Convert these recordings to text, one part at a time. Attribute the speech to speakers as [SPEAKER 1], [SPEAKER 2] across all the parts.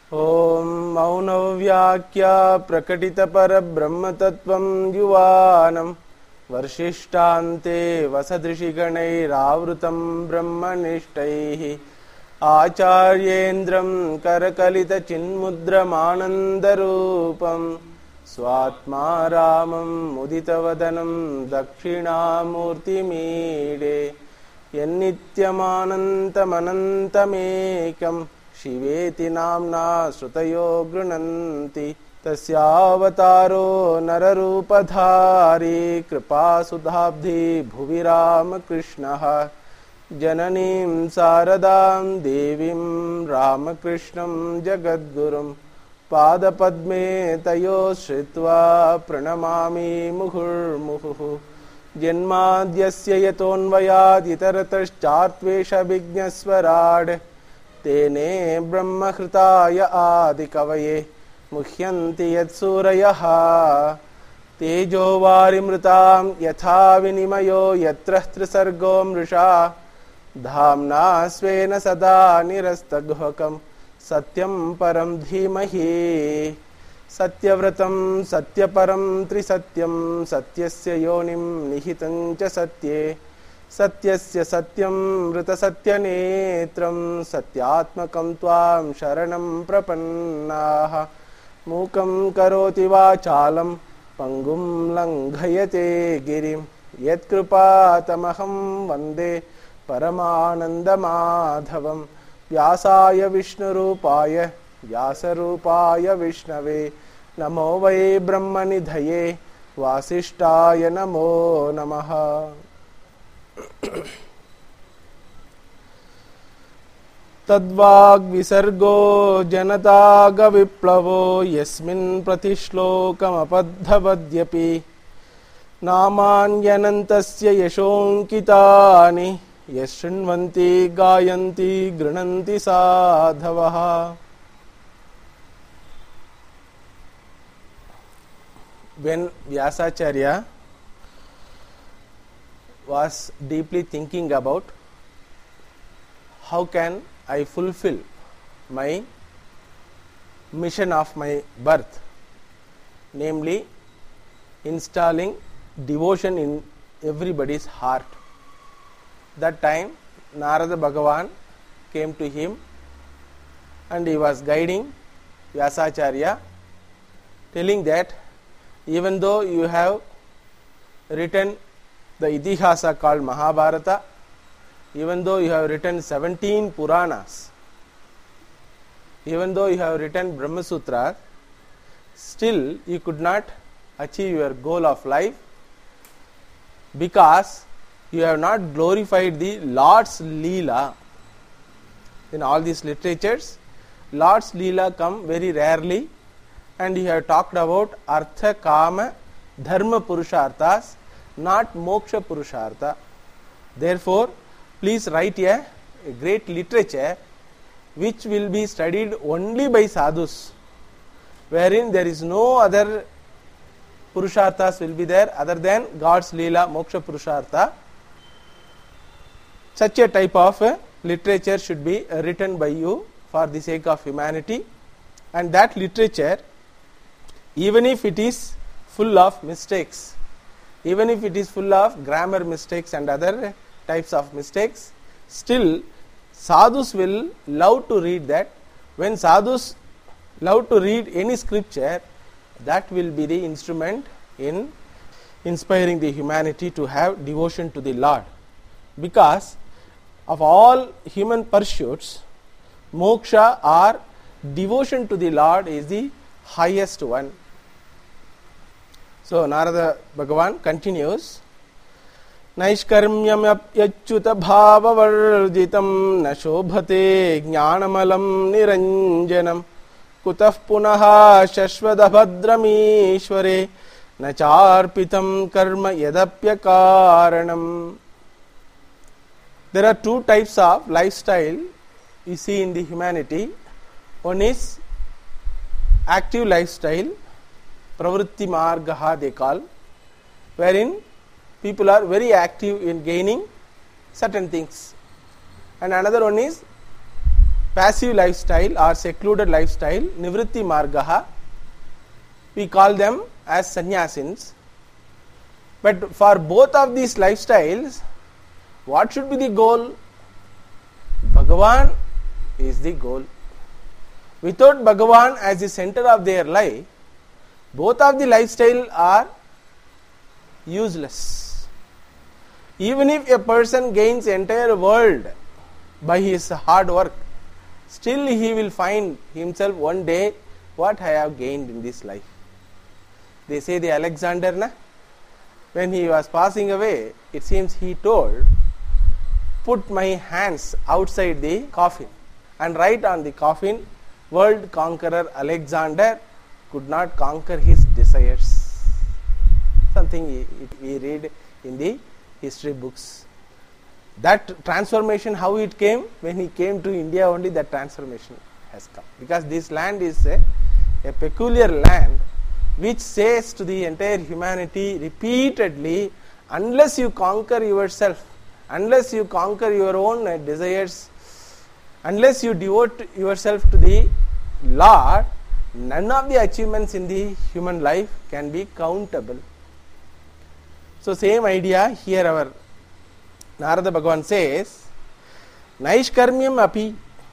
[SPEAKER 1] ओम मौनव्याख्या प्रकटित परब्रह्मतत्त्वं युवानं वर्षिष्ठान्ते वसदृशिगणैरावृतं ब्रह्मनिष्ठैः आचार्येन्द्रं करकलितचिन्मुद्रमानन्दरूपं स्वात्मा रामं मुदितवदनं दक्षिणामूर्तिमीडे यन्नित्यमानन्तमनन्तमेकं शिवेति नाम्ना श्रुतयो गृह्णन्ति तस्यावतारो नररूपधारी कृपासुधाब्धि भुवि रामकृष्णः जननीं शारदां देवीं रामकृष्णं जगद्गुरुं पादपद्मे तयोः श्रित्वा प्रणमामि मुहुर्मुहुः जन्माद्यस्य यतोऽन्वयादितरतश्चात्वेषविघ्नस्वराड् तेने ब्रह्महृताय आदिकवये मुह्यन्ति यत्सूरयः तेजो वारिमृतां यथा विनिमयो यत्र त्रिसर्गो मृषा धाम्ना स्वेन सदा निरस्तगुहकं सत्यं परं धीमहि सत्यव्रतं सत्यपरं त्रिसत्यं सत्यस्य योनिं निहितं च सत्ये सत्यस्य सत्यं मृतसत्यनेत्रं सत्यात्मकं त्वां शरणं प्रपन्नाः मूकं करोति वाचालं पंगुं लङ्घयते गिरिं यत्कृपातमहं वन्दे परमानन्दमाधवं व्यासाय विष्णुरूपाय व्यासरूपाय विष्णवे नमो वै ब्रह्मनिधये वासिष्ठाय नमो नमः। तद्वाग्विसर्गो जनतागविप्लवो यस्मिन् प्रतिश्लोकमपद्धवद्यपि नामान्यनन्तस्य यशोऽङ्कितानि यशृण्वन्ति गायन्ति गृह्णन्ति साधवः। When Vyasacharya was deeply thinking about how can I fulfill my mission of my birth, namely installing devotion in everybody's heart. That time Narada Bhagavan came to him and he was guiding Vyasacharya, telling that even though you have written the Itihasa called Mahabharata, even though you have written 17 Puranas, even though you have written Brahma Sutra, still you could not achieve your goal of life because you have not glorified the Lord's Leela. In all these literatures, Lord's Leela come very rarely, and you have talked about Artha, Kama, Dharma Purusharthas, not Moksha Purushartha. Therefore, please write a great literature which will be studied only by sadhus, wherein there is no other Purusharthas will be there other than God's Leela, Moksha Purushartha. Such a type of literature should be written by you for the sake of humanity, and that literature, even if it is full of mistakes, even if it is full of grammar mistakes and other types of mistakes, still sadhus will love to read that. When sadhus love to read any scripture, that will be the instrument in inspiring the humanity to have devotion to the Lord. Because of all human pursuits, moksha or devotion to the Lord is the highest one. So Narada Bhagavan continues, Naishkarmyamapyachyuta bhavavarjitam na shobhate jnanamalam niranjanam kutah punaha shashvadabhadramishvare na charpitam karma yadapyakaranam. There are two types of lifestyle you see in the humanity. One is active lifestyle, pravritti margaha they call, wherein people are very active in gaining certain things. And another one is passive lifestyle or secluded lifestyle, nivritti margaha, we call them as sannyasins. But for both of these lifestyles, what should be the goal? Bhagavan is the goal. Without Bhagavan as the center of their life, both of the lifestyle are useless. Even if a person gains entire world by his hard work, still he will find himself one day, what I have gained in this life. They say the Alexander, when he was passing away, it seems he told, put my hands outside the coffin and write on the coffin, world conqueror Alexander could not conquer his desires. Something we read in the history books. That transformation, how it came? When he came to India only, that transformation has come. Because this land is a peculiar land which says to the entire humanity repeatedly, unless you conquer yourself, unless you conquer your own desires, unless you devote yourself to the Lord, none of the achievements in the human life can be countable. So same idea here our Narada Bhagavan says, Naishkarmyam api,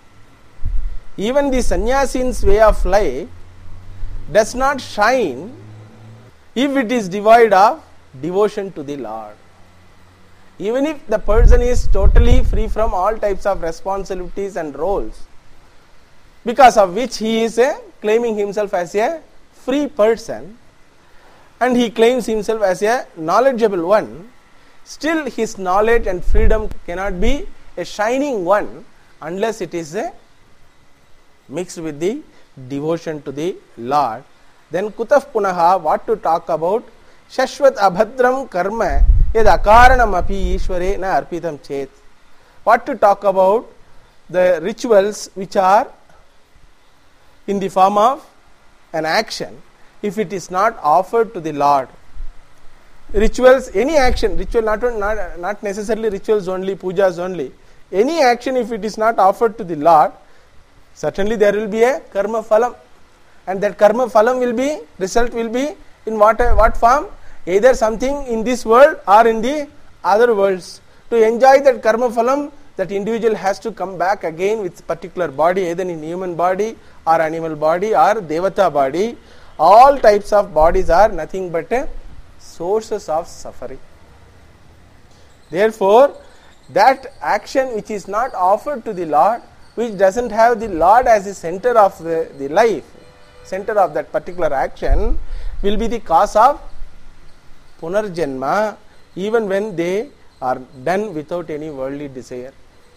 [SPEAKER 1] even the sannyasin's way of life does not shine if it is devoid of devotion to the Lord. Even if the person is totally free from all types of responsibilities and roles, because of which he is claiming himself as a free person, and he claims himself as a knowledgeable one, still his knowledge and freedom cannot be a shining one unless it is mixed with the devotion to the Lord. Then kutaf punaha, what to talk about? Shashvat abhadram karma yad akaranam api ishvare na arpitam chet. What to talk about? The rituals which are in the form of an action, if it is not offered to the Lord. Rituals, any action, ritual not necessarily rituals only, pujas only, any action if it is not offered to the Lord, certainly there will be a karma phalam, and that karma phalam will be, result will be in what form? Either something in this world or in the other worlds. To enjoy that karma phalam, that individual has to come back again with particular body, either in human body or animal body or devata body. All types of bodies are nothing but sources of suffering. Therefore, that action which is not offered to the Lord, which doesn't have the Lord as the center of the life, center of that particular action, will be the cause of punarjanma, even when they are done without any worldly desire.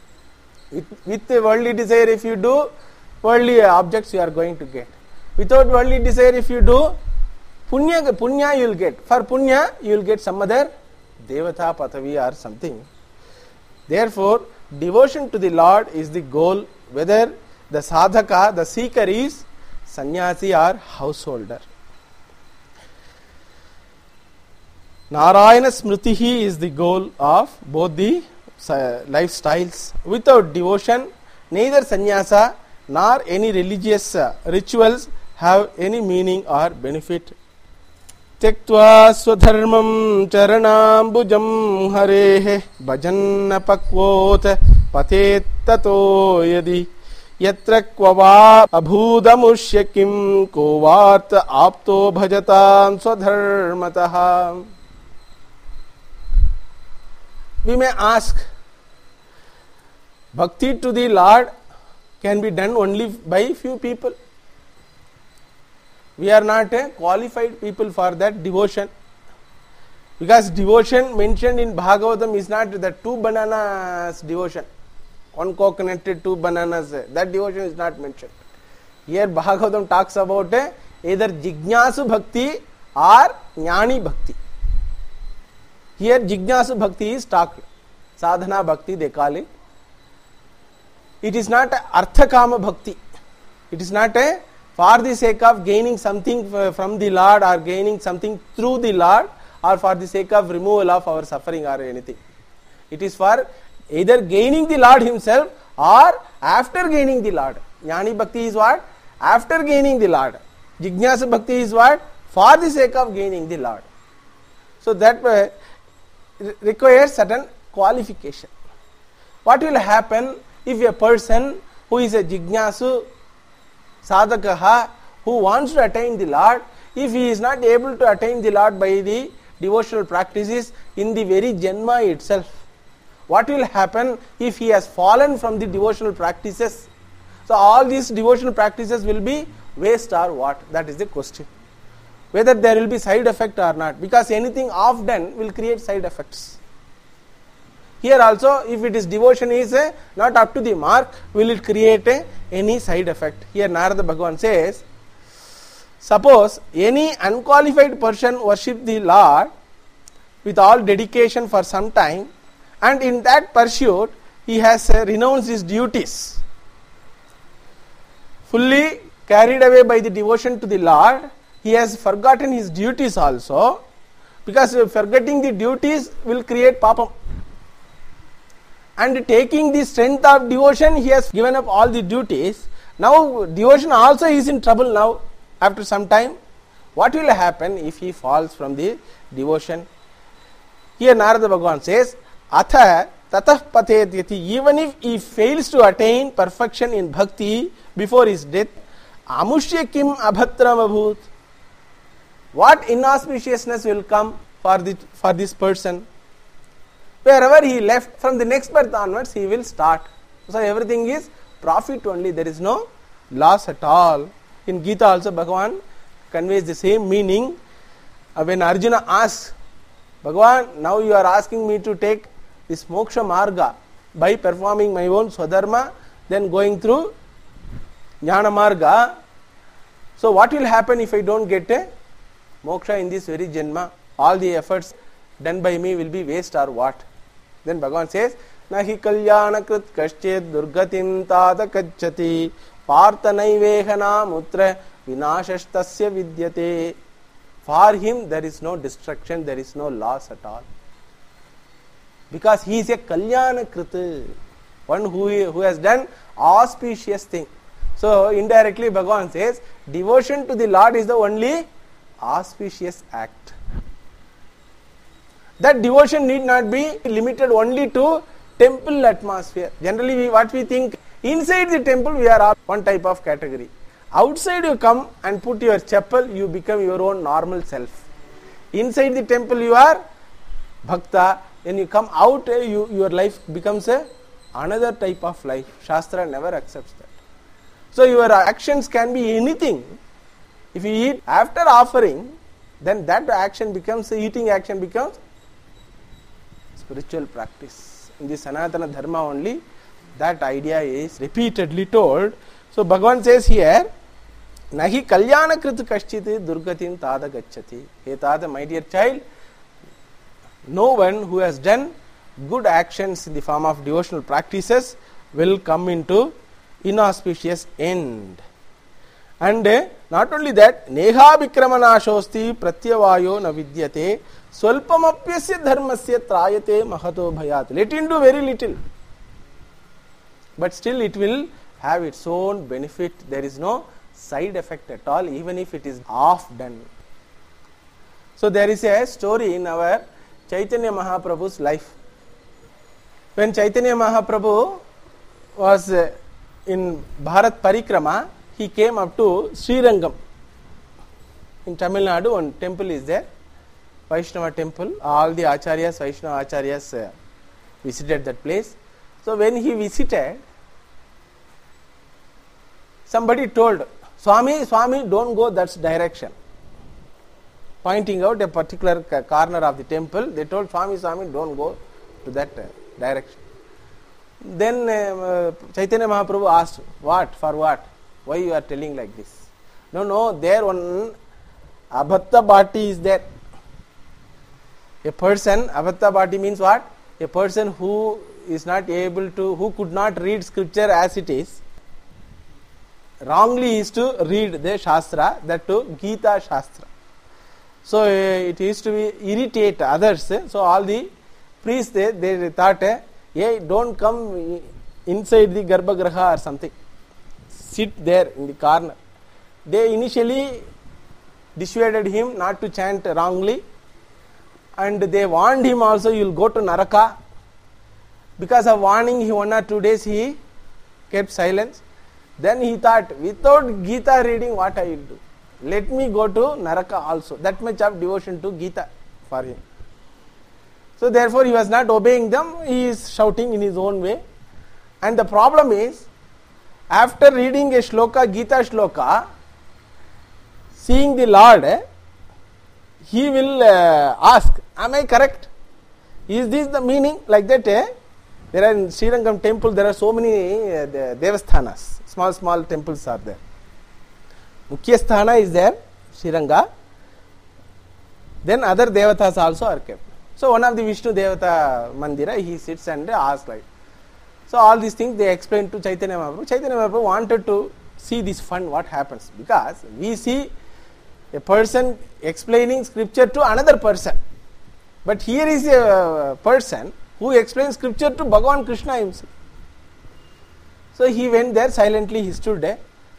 [SPEAKER 1] With a worldly desire, if you do, worldly objects you are going to get. Without worldly desire, if you do, punya you will get. For punya, you will get some other devata patavi or something. Therefore, devotion to the Lord is the goal, whether the sadhaka, the seeker is sannyasi or householder. Narayana Smritihi is the goal of both the lifestyles. Without devotion, neither sannyasa nor any religious rituals have any meaning or benefit. Tyaktva swadharmam charanambujam harehe bhajanna pakvot patet tato yadi yatra kvava abhudamushya kim kovarta apto bhajatam swadharmataha. We may ask, bhakti to the Lord can be done only by few people. We are not a qualified people for that devotion. Because devotion mentioned in Bhagavatam is not the 2 bananas devotion. 1 coconut, 2 bananas. That devotion is not mentioned. Here Bhagavatam talks about either Jignasu Bhakti or Jnani Bhakti. Here Jignasu Bhakti is talked. Sadhana Bhakti they call it. It is not Arthakama Bhakti. It is not a for the sake of gaining something from the Lord or gaining something through the Lord or for the sake of removal of our suffering or anything. It is for either gaining the Lord himself or after gaining the Lord. Jnani bhakti is what? After gaining the Lord. Jignasa bhakti is what? For the sake of gaining the Lord. So that requires certain qualification. What will happen if a person who is a jignasu sadhakaha, who wants to attain the Lord, if he is not able to attain the Lord by the devotional practices in the very Janma itself? What will happen if he has fallen from the devotional practices? So all these devotional practices will be waste or what? That is the question. Whether there will be side effect or not, because anything off done will create side effects. Here also, if it is devotion is not up to the mark, will it create any side effect? Here Narada Bhagavan says, suppose any unqualified person worship the Lord with all dedication for some time, and in that pursuit he has renounced his duties, fully carried away by the devotion to the Lord, he has forgotten his duties also, because forgetting the duties will create papam. And taking the strength of devotion, he has given up all the duties. Now devotion also is in trouble now after some time. What will happen if he falls from the devotion? Here Narada Bhagavan says, Atha tatah patet yati, even if he fails to attain perfection in bhakti before his death, amushya kim abhatram abhut. What inauspiciousness will come for this person? Wherever he left, from the next birth onwards, he will start. So everything is profit only. There is no loss at all. In Gita also, Bhagavan conveys the same meaning. When Arjuna asks, Bhagavan, now you are asking me to take this moksha marga by performing my own swadharma, then going through jnana marga. So what will happen if I don't get a moksha in this very janma? All the efforts done by me will be waste or what? Then Bhagavan says, Nahi kalyana krit kaschet durgatim tada kachati partha naivehana mutra vinashastasya vidyate. For him there is no destruction, there is no loss at all. Because he is a kalyana krit, one who has done auspicious thing. So indirectly Bhagavan says, devotion to the Lord is the only auspicious act. That devotion need not be limited only to temple atmosphere. Generally what we think, inside the temple we are one type of category. Outside you come and put your chapel, you become your own normal self. Inside the temple you are bhakta, when you come out your life becomes another type of life. Shastra never accepts that. So your actions can be anything. If you eat after offering, then that action becomes, eating action becomes spiritual practice. In the Sanatana Dharma only, that idea is repeatedly told. So Bhagavan says here, Nahi kalyana krit kaschit durgatim tada gacchati. Hey tada, my dear child, no one who has done good actions in the form of devotional practices will come into inauspicious end. And not only that, neha vikramanashosti pratyavayo na vidyate swalpamapyasya dharmasya trayate mahato bhayat. Let him do very little, but still it will have its own benefit. There is no side effect at all, even if it is half done. So there is a story in our Chaitanya Mahaprabhu's life. When Chaitanya Mahaprabhu was in Bharat Parikrama, he came up to Srirangam. In Tamil Nadu, one temple is there, Vaishnava temple. All the acharyas, Vaishnava acharyas visited that place. So when he visited, somebody told, Swami, don't go that direction. Pointing out a particular corner of the temple, they told, Swami, don't go to that direction. Then Chaitanya Mahaprabhu asked, what? For what? Why you are telling like this? No, there one abhatta bhati is there. A person, abhatta bhati means what? A person who is not able to, who could not read scripture as it is, wrongly is to read the Shastra, that too Gita Shastra. So it used to be irritate others. So all the priests, they thought, hey, don't come inside the Garbhagriha or something, sit there in the corner. They initially dissuaded him not to chant wrongly, and they warned him also, you will go to Naraka. Because of warning, he 1 or 2 days he kept silence. Then he thought, without Gita reading, what I will do? Let me go to Naraka also. That much of devotion to Gita for him. So therefore he was not obeying them, he is shouting in his own way. And the problem is, after reading a shloka, Gita shloka, seeing the Lord, he will ask, am I correct? Is this the meaning? Like that, there are in Srirangam temple, there are so many devasthanas, small temples are there. Mukhya sthana is there, Sriranga. Then other devatas also are kept. So one of the Vishnu Devata Mandira, he sits and asks like. So all these things they explain to Chaitanya Mahaprabhu. Chaitanya Mahaprabhu wanted to see this fun, what happens. Because we see a person explaining scripture to another person. But here is a person who explains scripture to Bhagavan Krishna himself. So he went there silently, he stood there.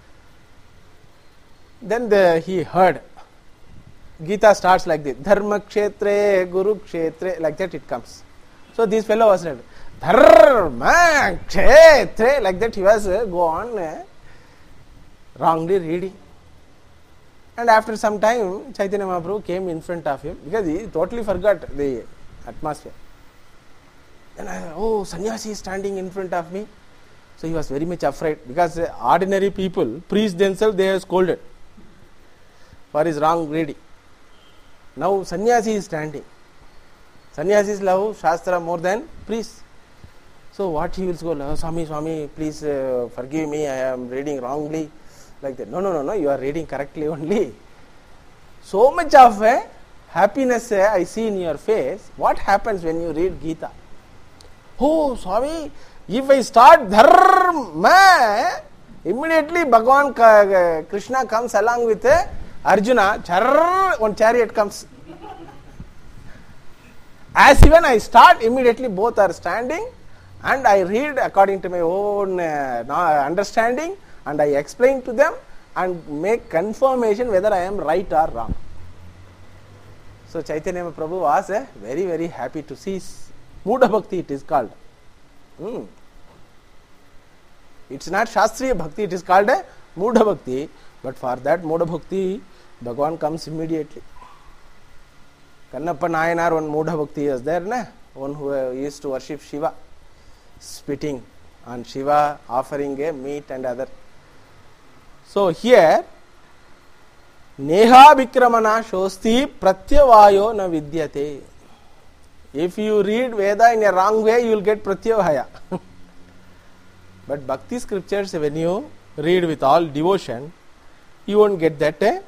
[SPEAKER 1] Then he heard. Gita starts like this. Dharma kshetre, Guru kshetre, like that it comes. So this fellow was like, Dharma kshetre, like that he was go on wrongly reading. And after some time, Chaitanya Mahaprabhu came in front of him because he totally forgot the atmosphere. Then sannyasi is standing in front of me. So he was very much afraid because ordinary people, priests themselves, they are scolded for his wrong reading. Now sannyasi is standing. Sannyasis love Shastra more than priests. So what he will scold, Swami, please forgive me, I am reading wrongly. Like that. No, you are reading correctly only. So much of happiness I see in your face. What happens when you read Gita? Oh, Swami, if I start dharma, immediately Bhagavan Krishna comes along with Arjuna, one chariot comes. As even I start, immediately both are standing and I read according to my own understanding. And I explain to them and make confirmation whether I am right or wrong. So Chaitanya Mahaprabhu was very, very happy to see. Muda Bhakti it is called. It's not Shastriya Bhakti, it is called Muda Bhakti. But for that Muda Bhakti, Bhagavan comes immediately. Kannappa Nayanar, one Muda Bhakti is there, one who used to worship Shiva, spitting on Shiva, offering a meat and other. So here, Neha Vikramana Shosti Pratyavayo na Vidyate. If you read Veda in a wrong way, you will get Pratyavaya. But Bhakti scriptures, when you read with all devotion, you won't get that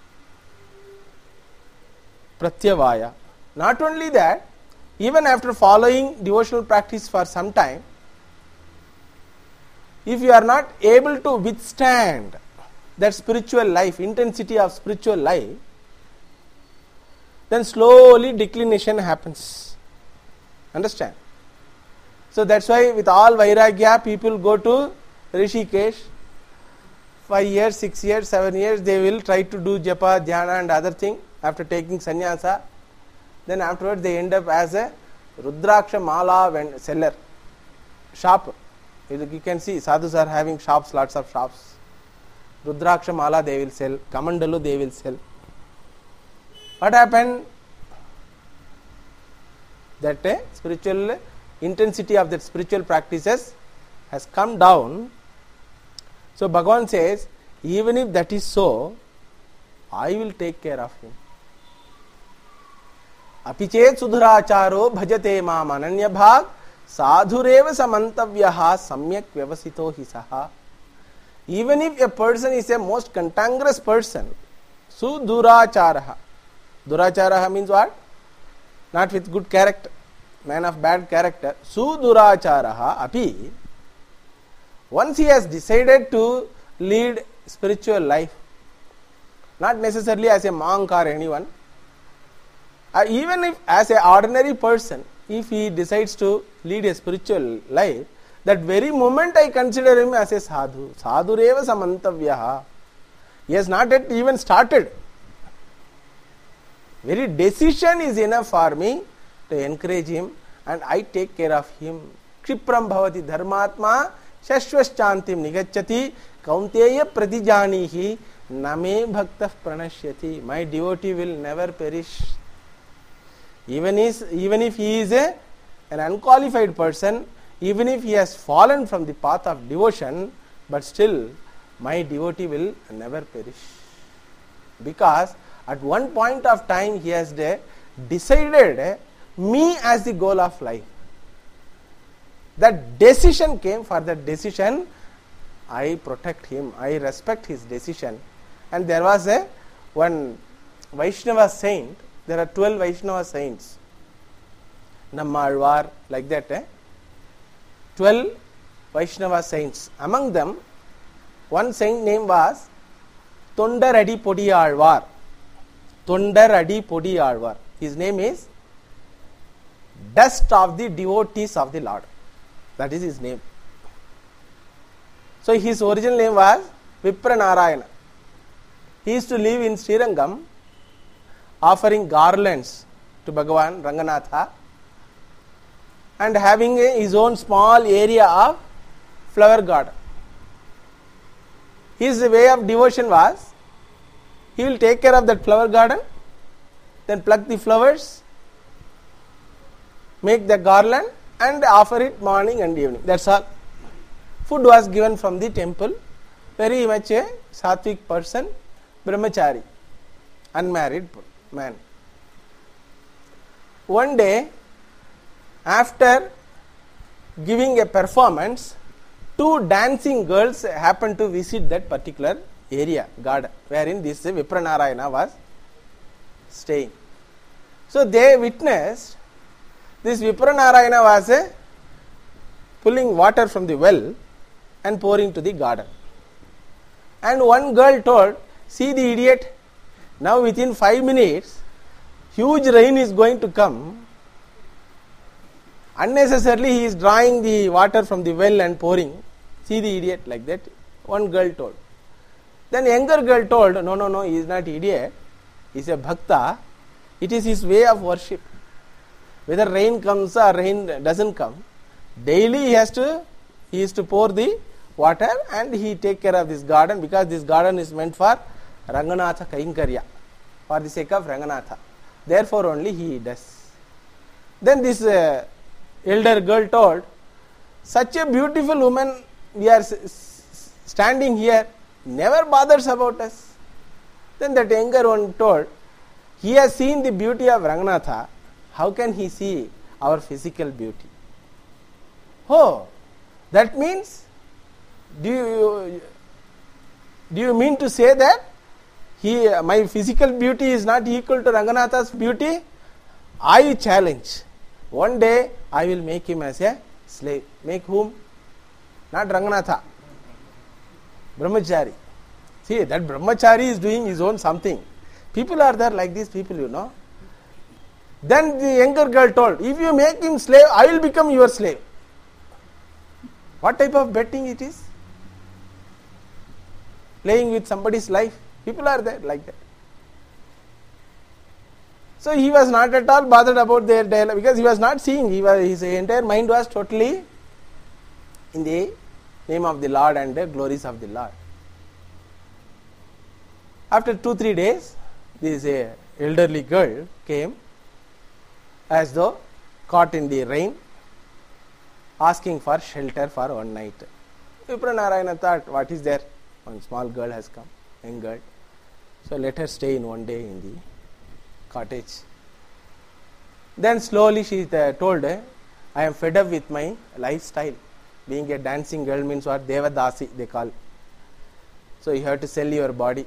[SPEAKER 1] Pratyavaya. Not only that, even after following devotional practice for some time, if you are not able to withstand that spiritual life, intensity of spiritual life, then slowly declination happens. Understand? So that's why with all Vairagya, people go to Rishikesh. 5 years, 6 years, 7 years, they will try to do japa, dhyana and other thing after taking sannyasa. Then afterwards they end up as a Rudraksha Mala seller, shop. You can see sadhus are having shops, lots of shops. Rudraksha Mala they will sell, Kamandalu they will sell. What happened? That spiritual intensity of that spiritual practices has come down. So Bhagavan says, even if that is so, I will take care of him. Apichet sudhuracharo bhajate mam ananya bhag sadhureva samantavyaha samyak vyavasito hisaha. Even if a person is a most cantankerous person, sudhuracharaha. Duracharaha means what? Not with good character, man of bad character. Sudhuracharaha api. Once he has decided to lead spiritual life, not necessarily as a monk or anyone, even if as an ordinary person, if he decides to lead a spiritual life, that very moment I consider him as a sadhu. Sadhureva samantavyaha. He has not yet even started. Very decision is enough for me to encourage him, and I take care of him. Kshipram bhavati dharmatma shashvaschantim nigacchati kaunteya pratijanihi name bhaktah pranashyati. My devotee will never perish. Even if he is an unqualified person, even if he has fallen from the path of devotion, but still my devotee will never perish. Because at one point of time he has decided me as the goal of life. That decision came. For that decision I protect him, I respect his decision. And there was one Vaishnava saint. There are 12 Vaishnava saints, Nammalvar, like that. 12 Vaishnava saints. Among them, one saint name was Tondaradi Podiyalvar. Tondaradi Podiyalvar. His name is Dust of the Devotees of the Lord. That is his name. So his original name was Vipranarayana. He used to live in Srirangam, offering garlands to Bhagavan Ranganatha and having his own small area of flower garden. His way of devotion was, he will take care of that flower garden, then pluck the flowers, make the garland and offer it morning and evening. That's all. Food was given from the temple. Very much a sattvic person, brahmachari, unmarried man. One day, after giving a performance, 2 dancing girls happened to visit that particular area, garden, wherein this Vipranarayana was staying. So they witnessed this Vipranarayana was pulling water from the well and pouring to the garden. And one girl told, "See the idiot, now within 5 minutes, huge rain is going to come. Unnecessarily he is drawing the water from the well and pouring. See the idiot," like that. One girl told. Then younger girl told, no, he is not idiot. He is a bhakta. It is his way of worship. Whether rain comes or rain doesn't come, daily he is to pour the water and he take care of this garden, because this garden is meant for Ranganatha Kainkarya, for the sake of Ranganatha. Therefore only he does. Then this elder girl told, "Such a beautiful woman, we are standing here, never bothers about us." Then that younger one told, "He has seen the beauty of Ranganatha, how can he see our physical beauty?" Oh, that means, do you mean to say that my physical beauty is not equal to Ranganatha's beauty? I challenge. One day I will make him as a slave. Make whom? Not Ranganatha. Brahmachari. See, that Brahmachari is doing his own something. People are there like these people, you know. Then the younger girl told, "If you make him slave, I will become your slave." What type of betting it is? Playing with somebody's life. People are there like that. So he was not at all bothered about their dialogue, because he was not seeing. His entire mind was totally in the name of the Lord and the glories of the Lord. After 2-3 days, this elderly girl came, as though caught in the rain, asking for shelter for one night. Vipranarayana thought, what is there? One small girl has come, young girl. So let her stay in one day in the cottage. Then slowly she told, "I am fed up with my lifestyle. Being a dancing girl means what? Devadasi they call. So you have to sell your body."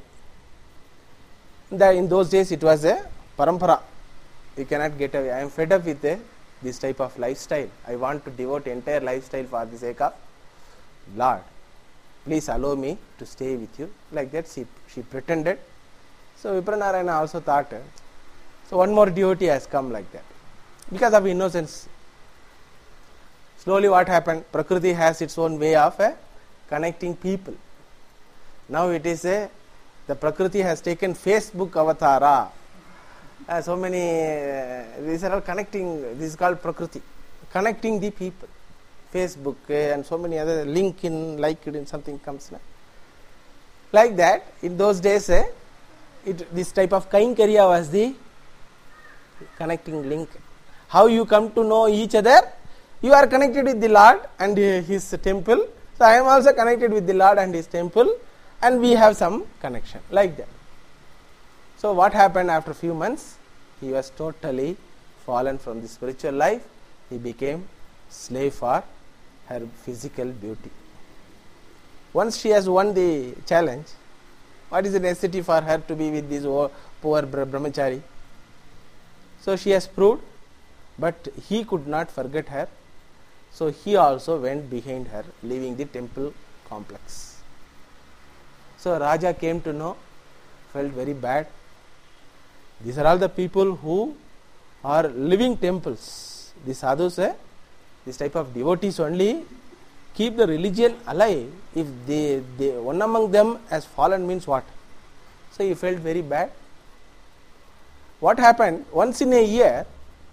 [SPEAKER 1] In those days it was a parampara. You cannot get away. I am fed up with this type of lifestyle. I want to devote entire lifestyle for the sake of Lord. Please allow me to stay with you. Like that she pretended. So Vipranarayana also thought, so one more devotee has come like that, because of innocence. Slowly what happened? Prakriti has its own way of connecting people. Now it is the Prakriti has taken Facebook avatara. So many, these are all connecting, this is called Prakriti. Connecting the people. Facebook and so many other, LinkedIn, LinkedIn, something comes now. Like that, in those days, this type of Kainkariya was the connecting link. How you come to know each other? You are connected with the Lord and His temple. So I am also connected with the Lord and His temple, and we have some connection, like that. So what happened after a few months? He was totally fallen from the spiritual life. He became slave for her physical beauty. Once she has won the challenge, what is the necessity for her to be with this poor brahmachari? So she has proved, but he could not forget her. So he also went behind her, leaving the temple complex. So Raja came to know, felt very bad. These are all the people who are living temples. The sadhus, this type of devotees only keep the religion alive. If they one among them has fallen means what? So he felt very bad. What happened? Once in a year,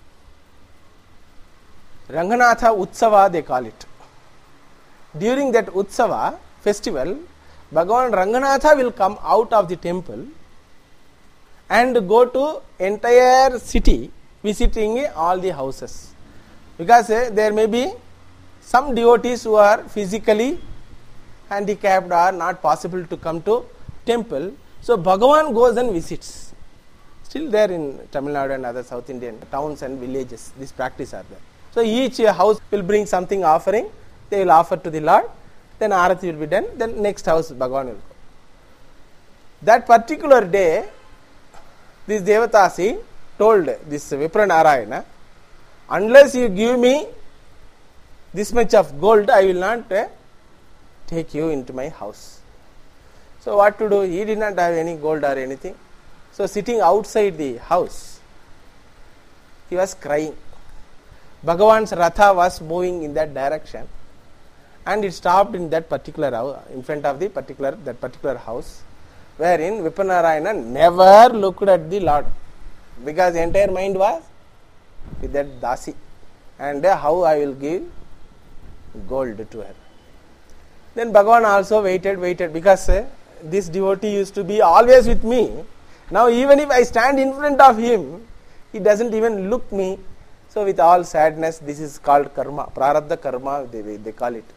[SPEAKER 1] Ranganatha Utsava they call it. During that Utsava festival, Bhagavan Ranganatha will come out of the temple and go to entire city visiting all the houses. Because there may be some devotees who are physically handicapped or not possible to come to temple. So Bhagavan goes and visits. Still there in Tamil Nadu and other South Indian towns and villages, this practice are there. So each house will bring something offering, they will offer to the Lord, then Arati will be done, then next house Bhagavan will go. That particular day, this Devatasi told this Vipranarayana, unless you give me this much of gold, I will not take you into my house. So what to do? He did not have any gold or anything. So sitting outside the house, he was crying. Bhagavan's Ratha was moving in that direction, and it stopped in that particular house, in front of the particular house, wherein Vipranarayana never looked at the Lord, because the entire mind was with that Dasi, and how I will give gold to her. Then Bhagavan also waited, because this devotee used to be always with me. Now even if I stand in front of him, he doesn't even look me. So with all sadness, this is called karma, prarabdha karma they call it.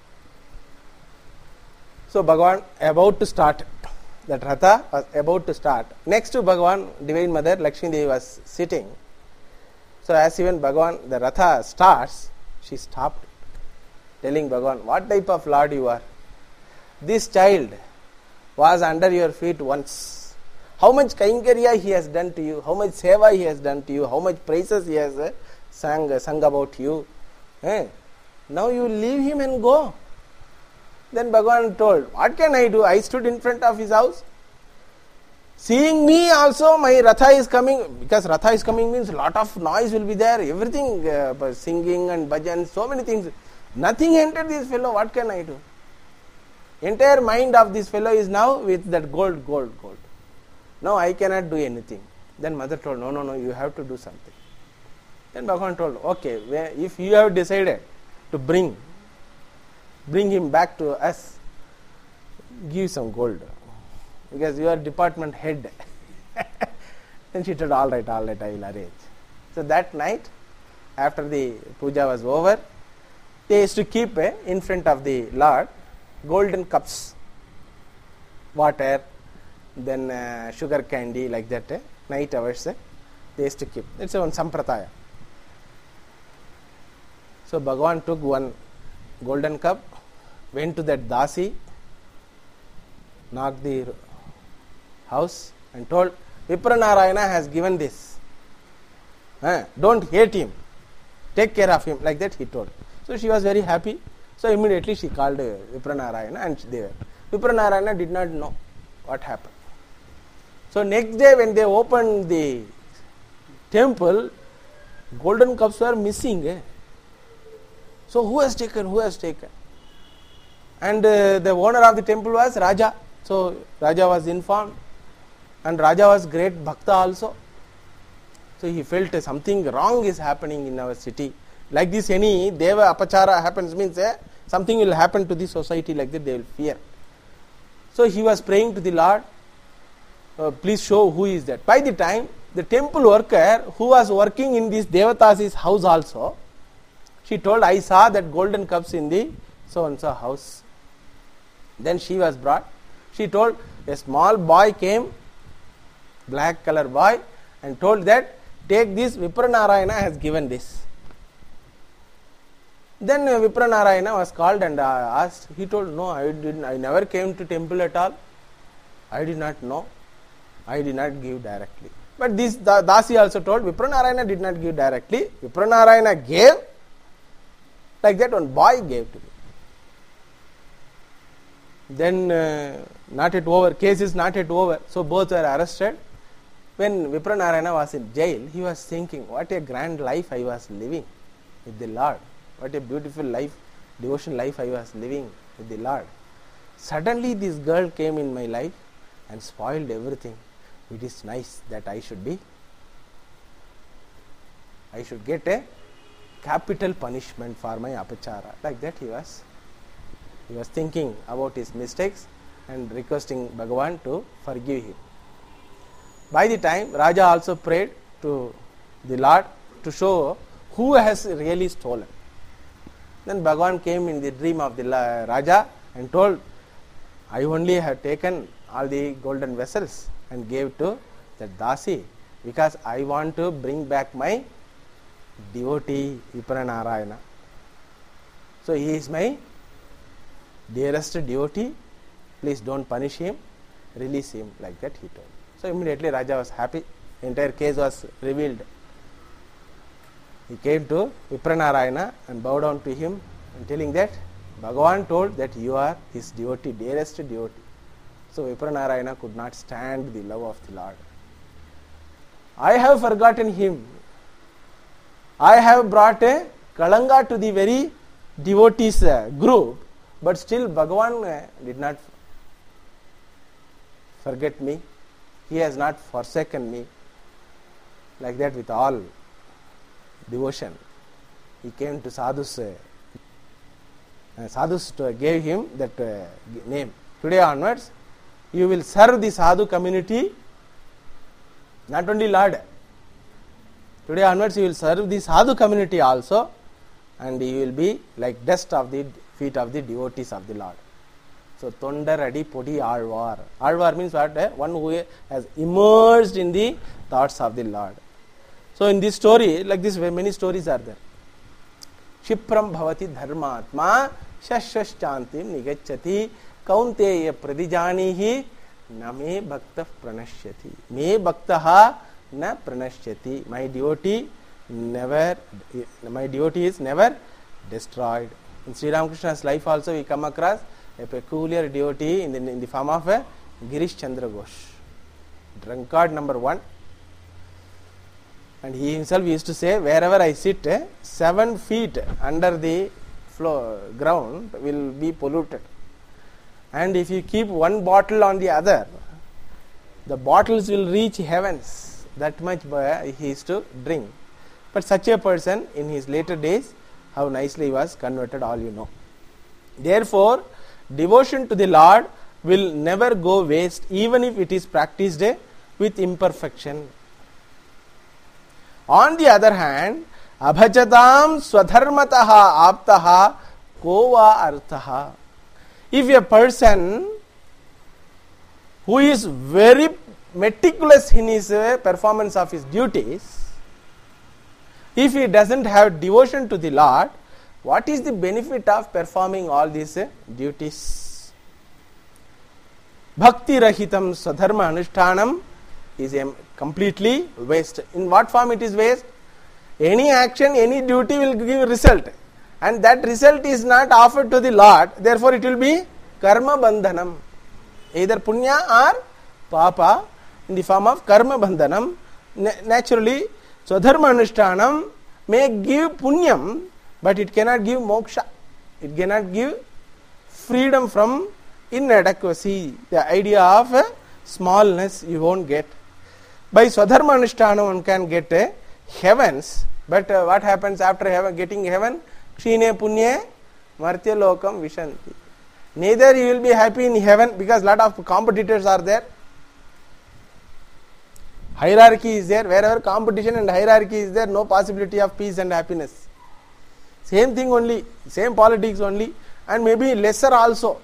[SPEAKER 1] So Bhagavan about to start, that Ratha was about to start. Next to Bhagavan, Divine Mother Lakshmi Devi was sitting. So as even Bhagavan, the Ratha starts, she stopped, telling Bhagavan, what type of Lord you are? This child was under your feet once. How much Kainkariya he has done to you, how much seva he has done to you, how much praises he has sung about you. Now you leave him and go. Then Bhagavan told, what can I do? I stood in front of his house. Seeing me also, my Ratha is coming, because Ratha is coming means lot of noise will be there, everything, singing and bhajan, so many things. Nothing entered this fellow, what can I do? Entire mind of this fellow is now with that gold. Now I cannot do anything. Then mother told, no, you have to do something. Then Bhagavan told, okay, if you have decided to bring him back to us, give some gold, because you are department head. Then she told, all right, I will arrange. So that night, after the puja was over, they used to keep in front of the Lord golden cups, water, then sugar candy, like that, night hours, they used to keep. It's one sampradaya. So Bhagavan took one golden cup, went to that Dasi, knocked the house and told, Vipranarayana has given this. Don't hate him. Take care of him. Like that he told. So she was very happy. So immediately she called Vipranarayana and they were. Vipranarayana did not know what happened. So next day when they opened the temple, golden cups were missing. So who has taken? Who has taken? And the owner of the temple was Raja. So Raja was informed, and Raja was great bhakta also. So he felt something wrong is happening in our city. Like this, any deva apachara happens means something will happen to the society, like that they will fear. So he was praying to the Lord, please show who is that. By the time, the temple worker who was working in this Devata's house also, she told, I saw that golden cups in the so and so house. Then she was brought. She told, a small boy came, black color boy, and told that, take this, Vipranarayana has given this. Then Vipranarayana was called and asked. He told, no, I never came to temple at all. I did not know. I did not give directly. But this Dasi also told, Vipranarayana did not give directly. Vipranarayana gave. Like that, one boy gave to me. Then not yet over. Case is not yet over. So both were arrested. When Vipranarayana was in jail, he was thinking, what a grand life I was living with the Lord. What a beautiful life, devotion life I was living with the Lord. Suddenly this girl came in my life and spoiled everything. It is nice that I should get a capital punishment for my apachara. Like that he was thinking about his mistakes and requesting Bhagavan to forgive him. By the time, Raja also prayed to the Lord to show who has really stolen. Then Bhagavan came in the dream of the Raja and told, I only have taken all the golden vessels and gave to that Dasi because I want to bring back my devotee Vipranarayana. So he is my dearest devotee. Please don't punish him, release him. Like that he told. So immediately Raja was happy. The entire case was revealed. He came to Vipranarayana and bowed down to him and telling that Bhagavan told that you are his devotee, dearest devotee. So Vipranarayana could not stand the love of the Lord. I have forgotten him. I have brought a kalanga to the very devotees group, but still Bhagavan did not forget me. He has not forsaken me. Like that, with all devotion, he came to sadhus. Sadhus gave him that name. Today onwards, you will serve the sadhu community, not only Lord. Today onwards, you will serve the sadhu community also, and you will be like dust of the feet of the devotees of the Lord. So, Tondaradi Podi Alvar. Alvar means what? One who has immersed in the thoughts of the Lord. So, in this story, like this, many stories are there. Shipram bhavati dharmatma shashashchantim nigacchati kaunteya pradijanihi na me bhakta pranashyati. Me bhaktaha na pranashyati. My devotee is never destroyed. In Sri Ramakrishna's life also we come across a peculiar devotee in the form of Girish Chandra Ghosh, drunkard number 1. And he himself used to say, wherever I sit, 7 feet under the ground will be polluted. And if you keep one bottle on the other, the bottles will reach heavens. That much he used to drink. But such a person in his later days, how nicely he was converted, all you know. Therefore, devotion to the Lord will never go waste, even if it is practiced with imperfection. On the other hand, abhajatam swadharmataha aptaha kova arthaha. If a person who is very meticulous in his performance of his duties, if he doesn't have devotion to the Lord, what is the benefit of performing all these duties? Bhakti rahitam swadharma anushtanam is a completely waste. In what form it is waste? Any action, any duty will give result, and that result is not offered to the Lord. Therefore, it will be karma bandhanam, either punya or papa, in the form of karma bandhanam. Naturally, swadharma anushtanam may give punyam, but it cannot give moksha. It cannot give freedom from inadequacy. The idea of smallness you won't get. By Swadharma Anushtana one can get heavens, but what happens after getting heaven? Kshine punye martya lokam vishanti. Neither you will be happy in heaven because lot of competitors are there. Hierarchy is there. Wherever competition and hierarchy is there, no possibility of peace and happiness. Same thing only, same politics only, and maybe lesser also.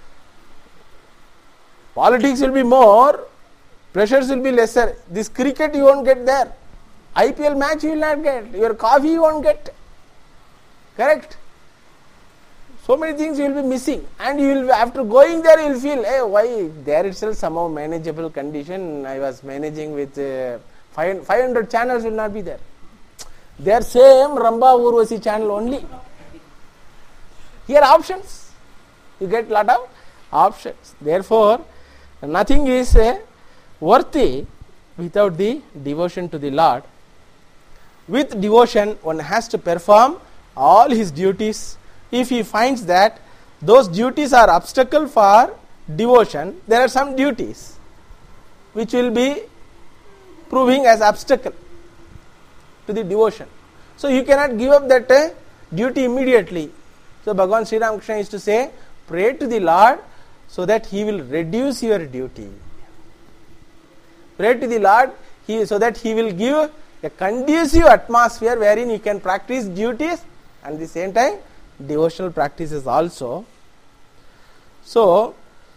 [SPEAKER 1] Politics will be more, pressures will be lesser. This cricket you won't get there. IPL match you will not get. Your coffee you won't get. Correct? So many things you will be missing, and you will, after going there you will feel, hey, why there itself somehow manageable condition. I was managing with 500 channels will not be there. Their same Ramba Urvasi channel only. Here options. You get lot of options. Therefore, nothing is worthy without the devotion to the Lord. With devotion, one has to perform all his duties. If he finds that those duties are obstacle for devotion, there are some duties which will be proving as obstacle to the devotion. So you cannot give up that duty immediately. So Bhagavan Sri Ramakrishna is to say, pray to the Lord so that he will reduce your duty. Pray to the Lord so that he will give a conducive atmosphere wherein you can practice duties and at the same time devotional practices also. So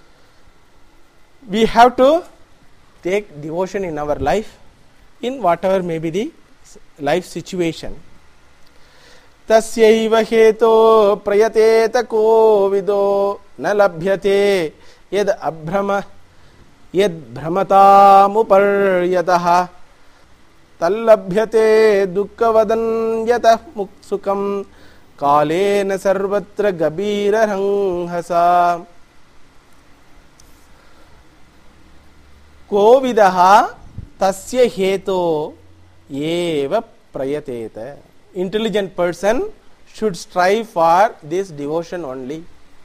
[SPEAKER 1] we have to take devotion in our life in whatever may be the life situation. Tasyaiva heto prayateta kovido na labhyate yad abhrama yad bhramatam uparyatah tallabhyate dukkavadan yatah muksukam kalena sarvatra gabira ranghasa. Kovidaha tasya heto eva prayateta. Intelligent person should strive for this devotion only.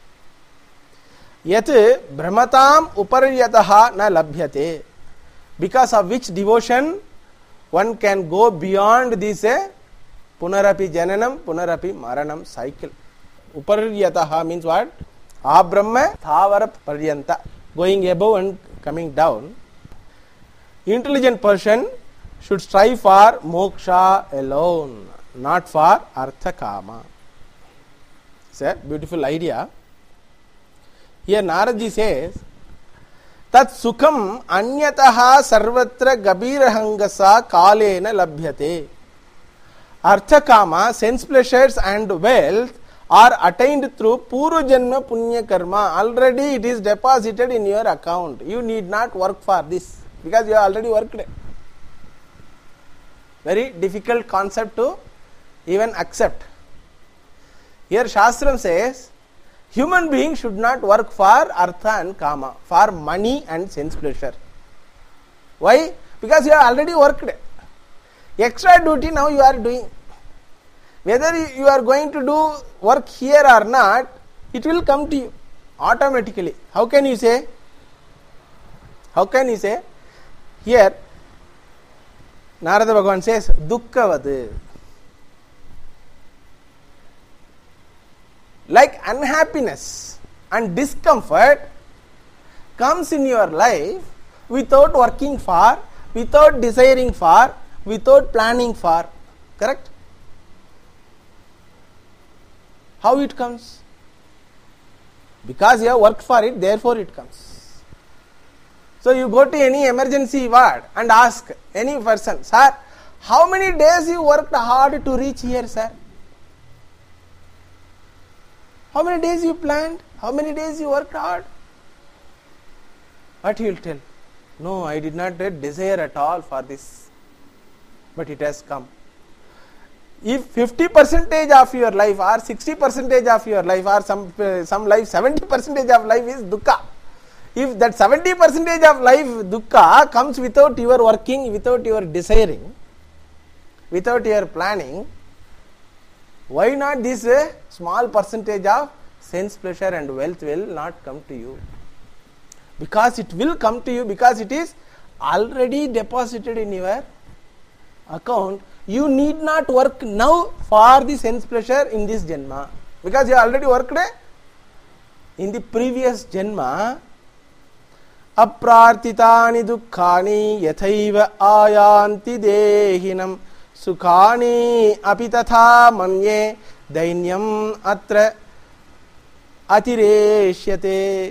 [SPEAKER 1] Yat brahmatam uparyataha na labhyate. Because of which devotion one can go beyond this punarapi jananam, punarapi maranam cycle. Uparyataha means what? Abrahma thavara paryanta. Going above and coming down. Intelligent person should strive for moksha alone, not for artha kama. It's a beautiful idea. Here Naradji says, tat sukham anyataha sarvatra gabirahangasa kalena labhyate. Artha kama, sense pleasures and wealth are attained through purva janma punya karma. Already it is deposited in your account. You need not work for this because you have already worked. Very difficult concept to even accept. Here Shastram says, human being should not work for artha and kama, for money and sense pleasure. Why? Because you have already worked. Extra duty now you are doing. Whether you are going to do work here or not, it will come to you automatically. How can you say? Here Narada Bhagavan says, dukkavad. Like unhappiness and discomfort comes in your life without working for, without desiring for, without planning for. Correct? How it comes? Because you have worked for it, therefore it comes. So you go to any emergency ward and ask any person, sir, how many days you worked hard to reach here, sir? How many days you planned? How many days you worked hard? What he will tell? No, I did not desire at all for this, but it has come. If 50% of your life or 60% of your life or some life 70% of life is dukkha. If that 70% of life dukkha comes without your working, without your desiring, without your planning, Why not this small percentage of sense pleasure and wealth will not come to you? Because it will come to you because it is already deposited in your account. You need not work now for the sense pleasure in this Janma. Because you already worked in the previous Janma. Aprartitani dukkhani yathaiva ayanti dehinam sukhani apitatha manye dainyam atra atireshyate.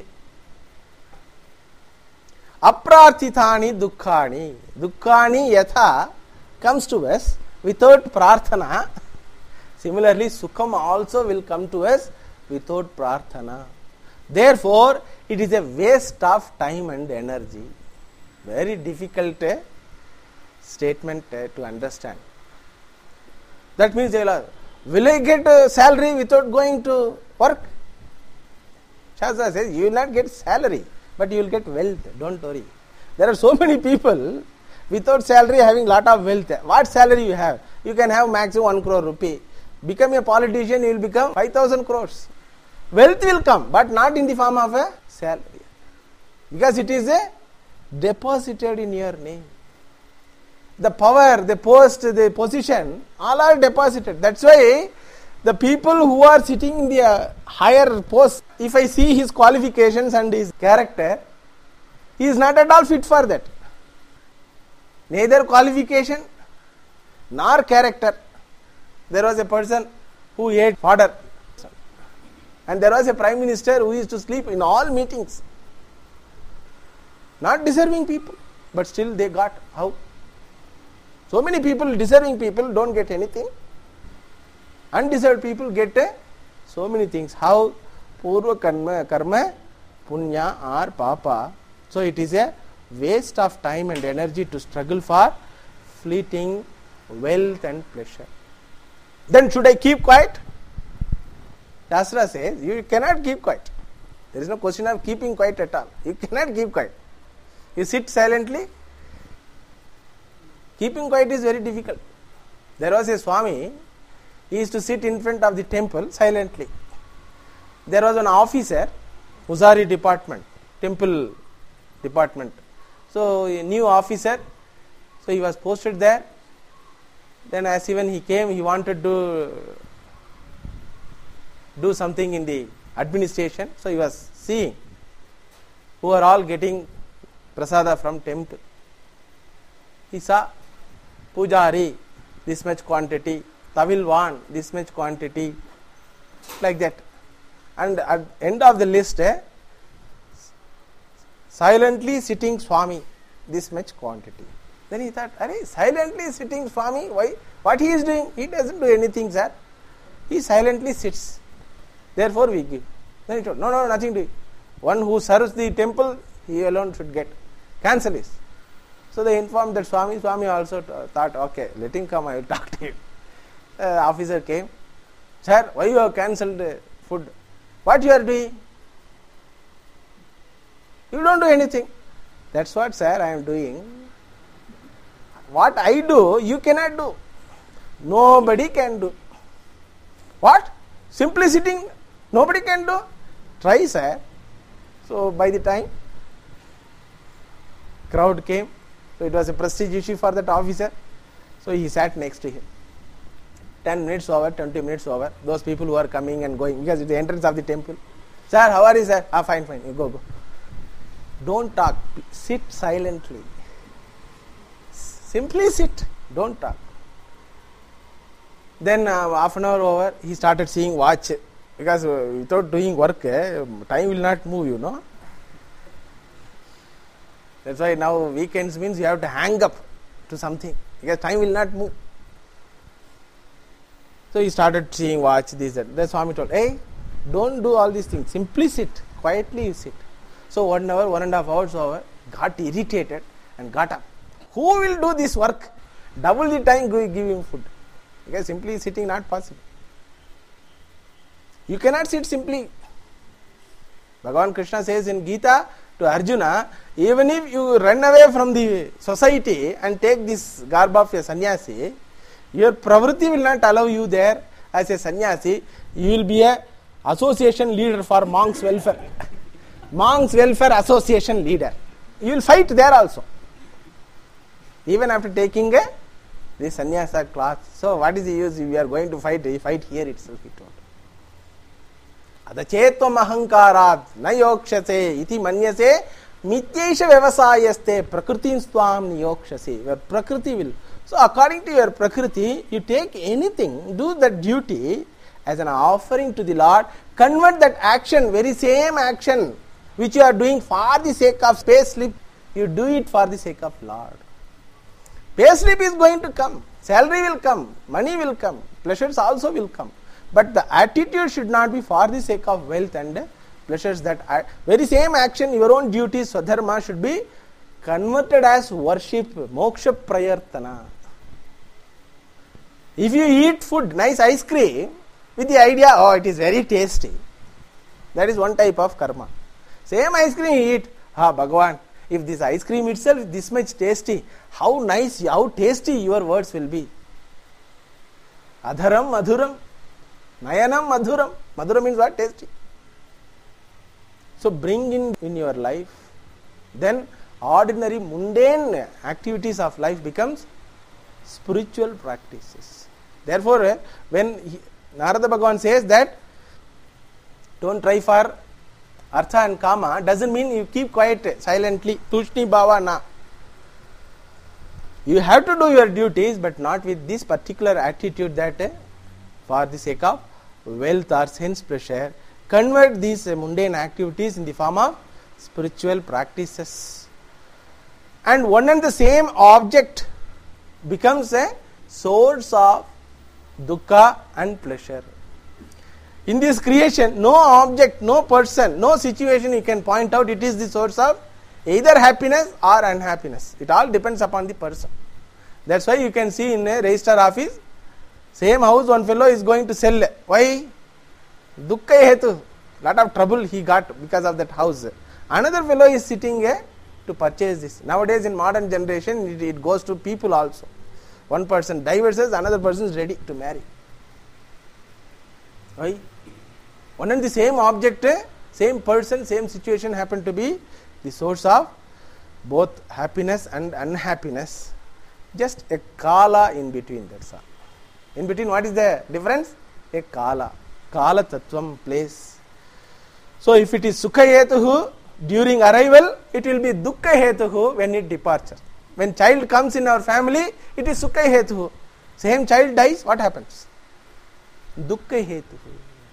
[SPEAKER 1] Aprartitani dukkhani. Dukkhani yatha comes to us without prarthana. Similarly, sukham also will come to us without prarthana. Therefore, it is a waste of time and energy. Very difficult statement to understand. That means, will I get a salary without going to work? Shastra says, you will not get salary, but you will get wealth. Don't worry. There are so many people without salary having lot of wealth. What salary you have? You can have maximum 1 crore rupee. Become a politician, you will become 5,000 crores. Wealth will come, but not in the form of a salary. Because it is deposited in your name. The power, the post, the position, all are deposited. That's why the people who are sitting in the higher post, if I see his qualifications and his character, he is not at all fit for that. Neither qualification nor character. There was a person who ate fodder. And there was a prime minister who used to sleep in all meetings. Not deserving people, but still they got. How? So many people, deserving people, don't get anything. Undeserved people get so many things. How? Purva karma, punya or papa. So it is a waste of time and energy to struggle for fleeting wealth and pleasure. Then should I keep quiet? Shastra says, you cannot keep quiet. There is no question of keeping quiet at all. You cannot keep quiet. You sit silently. Keeping quiet is very difficult. There was a Swami, he used to sit in front of the temple silently. There was an officer, Pujari department, temple department. So a new officer, so he was posted there. Then as even he came, he wanted to do something in the administration. So he was seeing who are all getting prasada from temple. He saw Pujari, this much quantity, Tavilwan, this much quantity, like that. And at the end of the list, silently sitting Swami, this much quantity. Then he thought, silently sitting Swami, why? What he is doing? He doesn't do anything, sir. He silently sits. Therefore we give. Then he told, no, nothing doing. One who serves the temple, he alone should get. Cancel this. So they informed that Swami also thought, okay, let him come, I will talk to him. Officer came, sir, why you have cancelled food? What you are doing? You don't do anything. That's what, sir, I am doing. What I do, you cannot do. Nobody can do. What? Simply sitting, nobody can do. Try, sir. So by the time crowd came, so it was a prestige issue for that officer. So he sat next to him. 10 minutes over, 20 minutes over, those people who are coming and going, because it's the entrance of the temple. Sir, how are you, sir? Fine, you go. Don't talk. Sit silently. Simply sit. Don't talk. Then half an hour over, he started seeing watch. Because without doing work, time will not move, you know. That's why now weekends means you have to hang up to something. Because time will not move. So he started seeing watch, this, that. The Swami told, hey, don't do all these things. Simply sit. Quietly you sit. So 1 hour, 1.5 hours over, got irritated and got up. Who will do this work? Double the time give him food. Because simply sitting not possible. You cannot sit simply. Bhagavan Krishna says in Gita to Arjuna, even if you run away from the society and take this garb of a sannyasi, your pravritti will not allow you there, as a sannyasi, you will be a association leader for monks welfare. Monks welfare association leader. You will fight there also. Even after taking the sannyasa class. So what is the use if we are going to fight? We fight here itself, he told. Adachetvam ahankarat na yokshase iti manyase mityaisha vyavasayaste prakritim swam niyokshase. Your prakriti will. So according to your prakriti, you take anything, do that duty as an offering to the Lord, convert that action, very same action which you are doing for the sake of space sleep, you do it for the sake of Lord. Pay slip is going to come, salary will come, money will come, pleasures also will come. But the attitude should not be for the sake of wealth and pleasures. That very same action, your own duties, swadharma, should be converted as worship, moksha prayartana. If you eat food, nice ice cream, with the idea, oh, it is very tasty, that is one type of karma. Same ice cream you eat, Bhagavan, if this ice cream itself is this much tasty, how nice, how tasty your words will be. Adharam madhuram, nayanam madhuram. Madhuram means what? Tasty. So bring in your life, then ordinary mundane activities of life becomes spiritual practices. Therefore, when Narada Bhagavan says that don't try for artha and kama, doesn't mean you keep quiet silently. Tushni bhava na. You have to do your duties, but not with this particular attitude that for the sake of wealth or sense pleasure. Convert these mundane activities in the form of spiritual practices. And one and the same object becomes a source of dukkha and pleasure. In this creation, no object, no person, no situation you can point out it is the source of either happiness or unhappiness. It all depends upon the person. That's why you can see in a registrar office, same house one fellow is going to sell. Why? Dukkha hetu. Lot of trouble he got because of that house. Another fellow is sitting to purchase this. Nowadays in modern generation, it goes to people also. One person divorces, another person is ready to marry. Why? One and the same object, same person, same situation happen to be the source of both happiness and unhappiness. Just a kala in between, that's all. In between, what is the difference? A kala. Kala tattvam, place. So if it is sukha hetuhu during arrival, it will be dukkha hetuhu when it departure. When child comes in our family, it is sukha hetuhu. Same child dies, what happens? Dukkha hetuhu.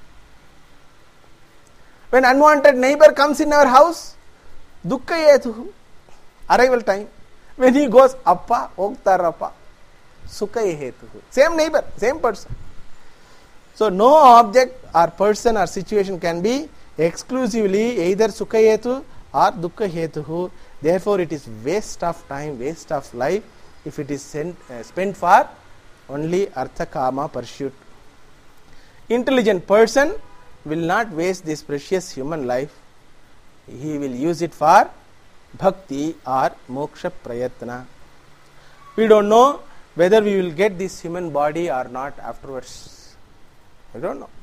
[SPEAKER 1] When unwanted neighbor comes in our house, dukkha hetuhu. Arrival time. When he goes, appa, oktarappa, sukha hetuhu. Same neighbor, same person. So no object or person or situation can be exclusively either sukha hetu or dukkha hetuhu. Therefore it is waste of time, waste of life if it is spent for only artha kama pursuit. Intelligent person will not waste this precious human life. He will use it for bhakti or moksha prayatna. We don't know whether we will get this human body or not afterwards. We don't know.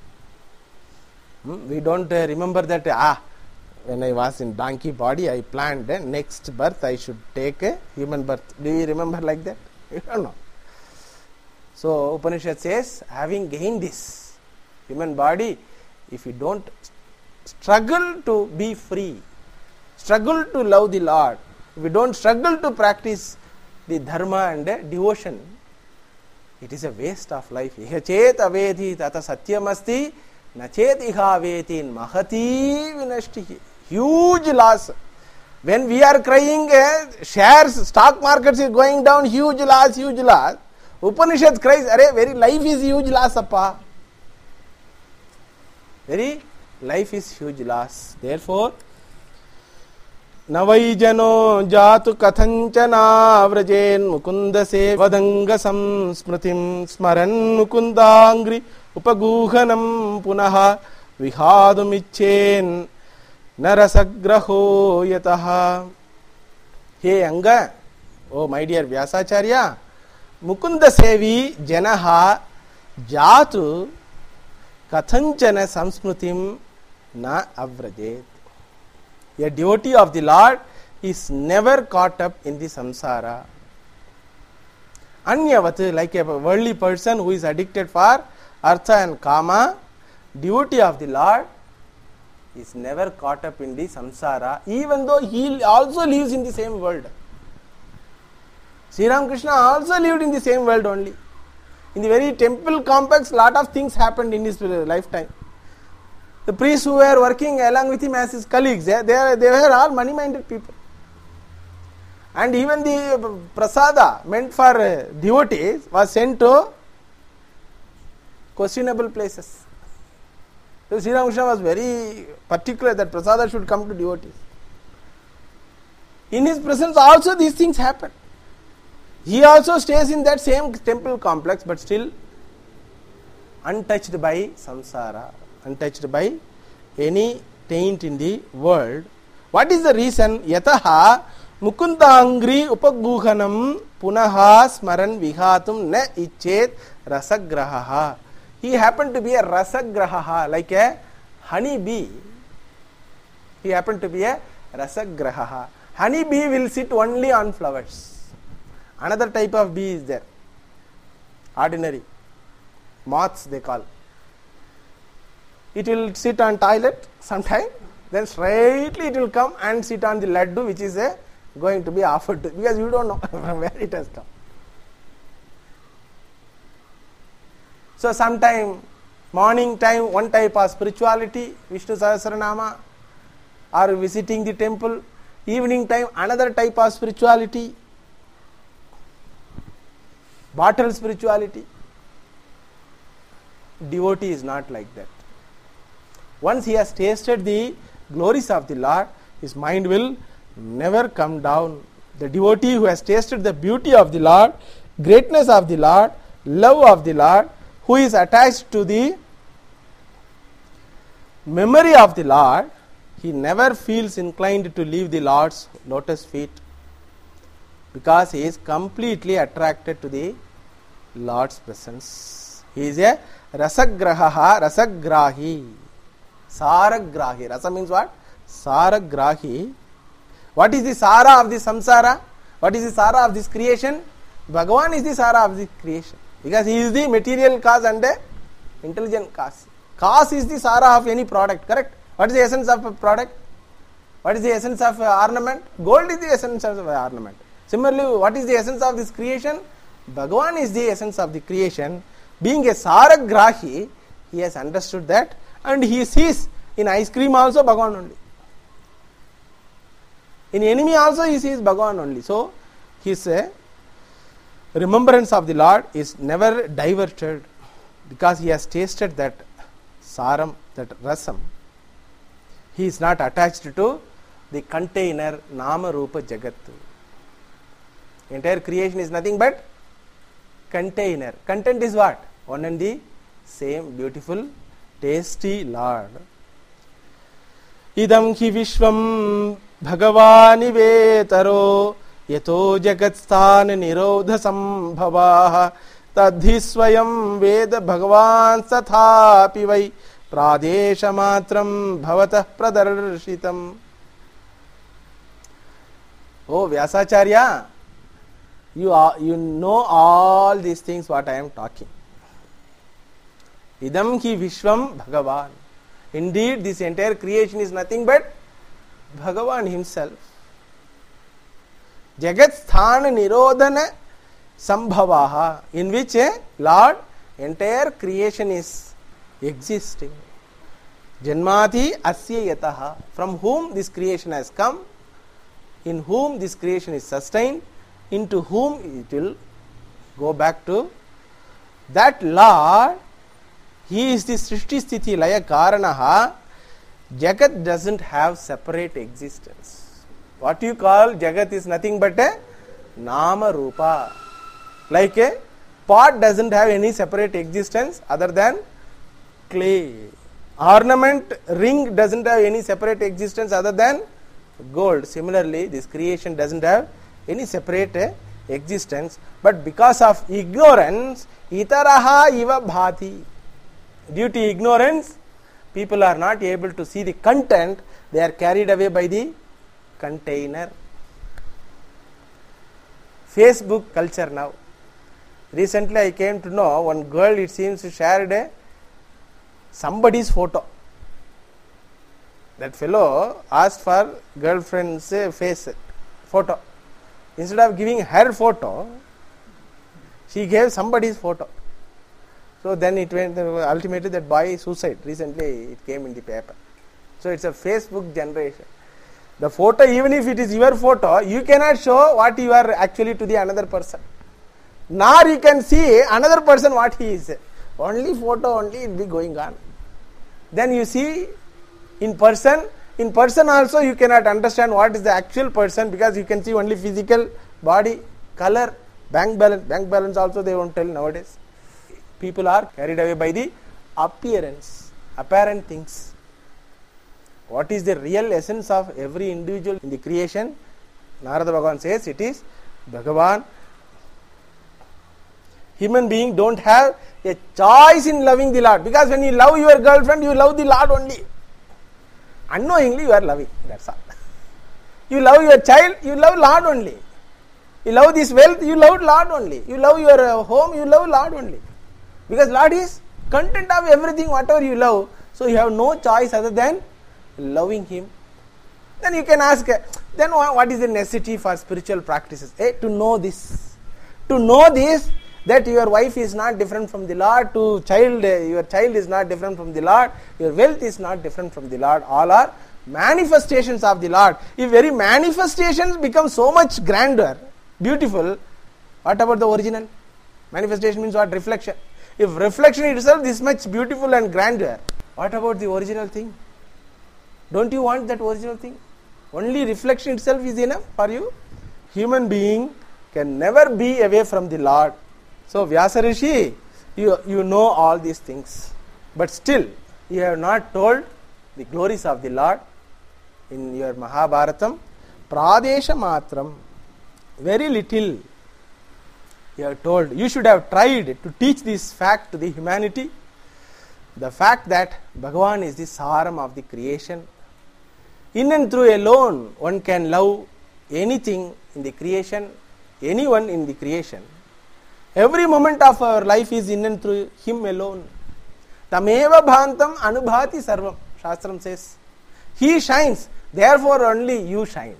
[SPEAKER 1] We don't remember that when I was in donkey body, I planned next birth I should take a human birth. Do you remember like that? You don't know. So Upanishad says, having gained this human body, if you don't struggle to be free, struggle to love the Lord, if you don't struggle to practice the dharma and devotion, it is a waste of life. Iha chet aveti tata satyamasti na chet iha aveti mahati vinashtihi. Huge loss. When we are crying, shares, stock markets is going down, huge loss, huge loss. Upanishad cries, very life is huge loss, appa. Very life is huge loss. Therefore, navai jano jatu kathanchana vrajen mukunda se vadanga samsmritim smaran mukundangri upaguhanam punaha vihadum narasagraho yataha. Hey Anga, oh my dear Vyasacharya, Mukunda Sevi Janaha jatu kathanchana samsmritim na avrajet. A devotee of the Lord is never caught up in the samsara. Anyavat, like a worldly person who is addicted for artha and kama, devotee of the Lord is never caught up in the samsara, even though he also lives in the same world. Sri Ramakrishna also lived in the same world only. In the very temple complex, lot of things happened in his lifetime. The priests who were working along with him as his colleagues, they were all money-minded people. And even the prasada meant for devotees was sent to questionable places. So Sri Ramakrishna was very particular that prasada should come to devotees. In his presence also these things happen. He also stays in that same temple complex, but still untouched by samsara, untouched by any taint in the world. What is the reason? Yataha mukundangri upaguhanam punaha smaran vihatum na ichet rasagraha. He happened to be a rasagraha, like a honey bee. He happened to be a rasagraha. Honey bee will sit only on flowers. Another type of bee is there. Ordinary. Moths they call. It will sit on toilet sometime, then straightly it will come and sit on the laddu which is going to be offered to, because you don't know from where it has come. So sometime morning time one type of spirituality, Vishnu Sahasranama, or visiting the temple. Evening time another type of spirituality, bottle spirituality. Devotee is not like that. Once he has tasted the glories of the Lord, his mind will never come down. The devotee who has tasted the beauty of the Lord, greatness of the Lord, love of the Lord, who is attached to the memory of the Lord, he never feels inclined to leave the Lord's lotus feet, because he is completely attracted to the Lord's presence. He is a rasagraha, rasagrahi, saragrahi. Rasa means what? Saragrahi. What is the sara of the samsara? What is the sara of this creation? Bhagavan is the sara of the creation, because he is the material cause and the intelligent cause. Cause is the sara of any product, correct? What is the essence of a product? What is the essence of ornament? Gold is the essence of ornament. Similarly, what is the essence of this creation? Bhagavan is the essence of the creation. Being a saragrahi, he has understood that, and he sees in ice cream also Bhagavan only. In enemy also he sees Bhagavan only. So his remembrance of the Lord is never diverted, because he has tasted that saram, that rasam. He is not attached to the container nama rupa jagat. Entire creation is nothing but container. Content is what? One and the same beautiful, tasty Lord. Idam hi vishvam bhagavani vetaro yato jagatsthana nirodha sambhavaha tadhi swayam veda bhagavan sathapi vai pradesha matram bhavatah pradarshitam. Oh Vyasacharya, you know all these things what I am talking. Idam ki vishvam bhagavan. Indeed, this entire creation is nothing but Bhagavan himself. Jagat sthana nirodhana sambhavaha, in which Lord, entire creation is existing. Janmati asya yataha, from whom this creation has come, in whom this creation is sustained, into whom it will go back to. That Lord, he is the Srishti Sthiti Laya Karanaha. Jagat doesn't have separate existence. What you call Jagat is nothing but a Nama Rupa. Like a pot doesn't have any separate existence other than clay. Ornament, ring doesn't have any separate existence other than gold. Similarly, this creation doesn't have any separate existence, but because of ignorance, itaraha iva bhati. Due to ignorance, people are not able to see the content, they are carried away by the container. Facebook culture now. Recently I came to know one girl, it seems, shared somebody's photo. That fellow asked for girlfriend's face photo. Instead of giving her photo, she gave somebody's photo. So then it went, ultimately that boy suicide. Recently it came in the paper. So it's a Facebook generation. The photo, even if it is your photo, you cannot show what you are actually to the another person. Nor you can see another person what he is. Only photo only will be going on. Then you see in person also you cannot understand what is the actual person, because you can see only physical, body, color, bank balance also they won't tell nowadays. People are carried away by the appearance, apparent things. What is the real essence of every individual in the creation? Narada Bhagavan says it is Bhagavan. Human beings don't have a choice in loving the Lord, because when you love your girlfriend, you love the Lord only. Unknowingly you are loving, that's all. You love your child, you love Lord only. You love this wealth, you love Lord only. You love your home, you love Lord only. Because Lord is content of everything, whatever you love. So you have no choice other than loving Him. Then you can ask, then what is the necessity for spiritual practices? To know this. To know this, that your wife is not different from the Lord, to child, your child is not different from the Lord, your wealth is not different from the Lord. All are manifestations of the Lord. If very manifestations become so much grander, beautiful, what about the original? Manifestation means what? Reflection. If reflection itself is much beautiful and grandeur, what about the original thing? Don't you want that original thing? Only reflection itself is enough for you. Human being can never be away from the Lord. So Vyasa Rishi, you know all these things, but still you have not told the glories of the Lord in your Mahabharatam. Pradesha matram, very little you have told. You should have tried to teach this fact to the humanity. The fact that Bhagavan is the saram of the creation. In and through alone one can love anything in the creation, anyone in the creation. Every moment of our life is in and through Him alone. Tameva bhantam anubhati sarvam. Shastram says, He shines, therefore only you shine.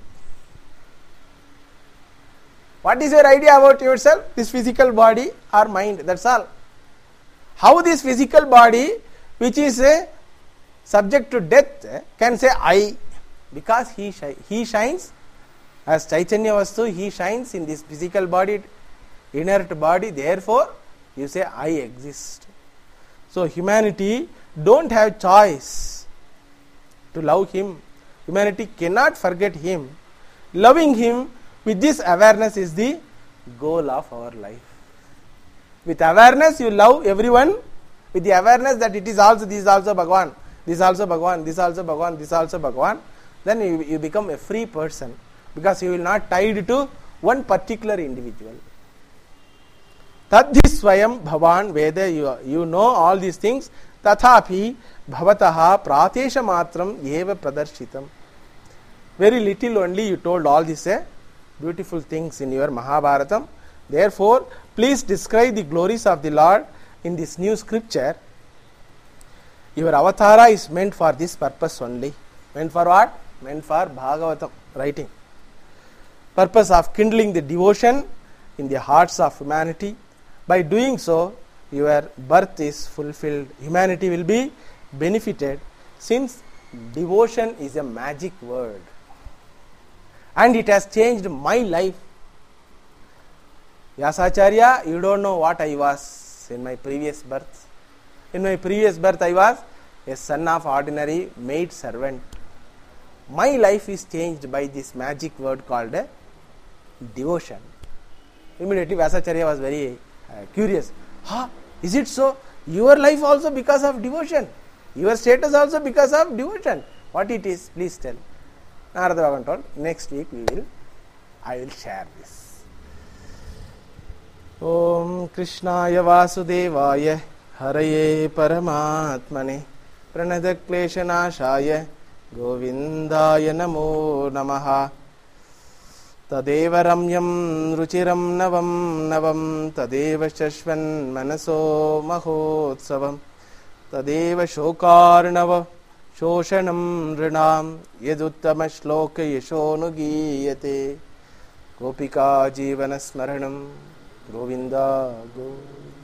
[SPEAKER 1] What is your idea about yourself? This physical body or mind, that's all. How this physical body, which is subject to death, can say I? Because he shines as Chaitanya Vastu, he shines in this physical body, inert body, therefore you say I exist. So humanity don't have choice to love Him. Humanity cannot forget Him. Loving Him with this awareness is the goal of our life. With awareness you love everyone, with the awareness that it is also, this is also Bhagavan, this is also Bhagavan, this is also Bhagavan, this is also Bhagavan, then you become a free person, because you will not tied to one particular individual. Tadhi swayam bhavan veda, you know all these things. Tathapi bhavataha pratesha matram eva pradarshitam. Very little only you told all these beautiful things in your Mahabharatam. Therefore, please describe the glories of the Lord in this new scripture. Your avatara is meant for this purpose only. Meant for what? Meant for Bhagavatam writing. Purpose of kindling the devotion in the hearts of humanity. By doing so, your birth is fulfilled. Humanity will be benefited, since devotion is a magic word. And it has changed my life. Vyasacharya, you don't know what I was in my previous birth. In my previous birth, I was a son of ordinary maid servant. My life is changed by this magic word called devotion. Immediately Vyasacharya was very curious. Is it so? Your life also because of devotion. Your status also because of devotion. What it is, please tell. Narada Bhagavan told, next week I will share this. ओम कृष्णाय वासुदेवाय हरये परमात्मने प्रणतक्लेशनाशाय गोविन्दाय नमो नमः। तदेव रम्यं रुचिरं नवं नवं तदेव शश्वन्मनसो महोत्सवं तदेव शोकार्णव शोषणं नृणां यदुत्तमश्लोकयशोऽनुगीयते। गोपिका जीवनस्मरणं गोविन्द गोविन्द।